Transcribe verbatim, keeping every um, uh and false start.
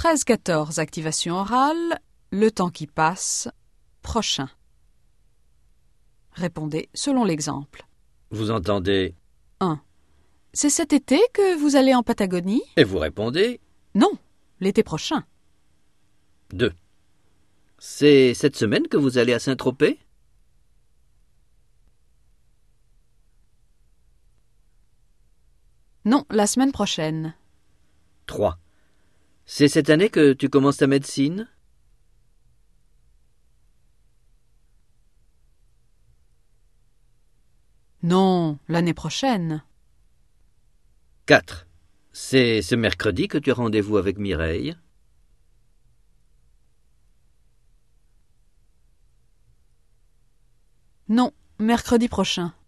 treize quatorze, activation orale, le temps qui passe, prochain. Répondez selon l'exemple. Vous entendez un. C'est cet été que vous allez en Patagonie? et vous répondez Non, l'été prochain. deux. C'est cette semaine que vous allez à Saint-Tropez? Non, la semaine prochaine. trois. C'est cette année que tu commences ta médecine? Non, l'année prochaine. quatre. C'est ce mercredi que tu as rendez-vous avec Mireille? Non, mercredi prochain.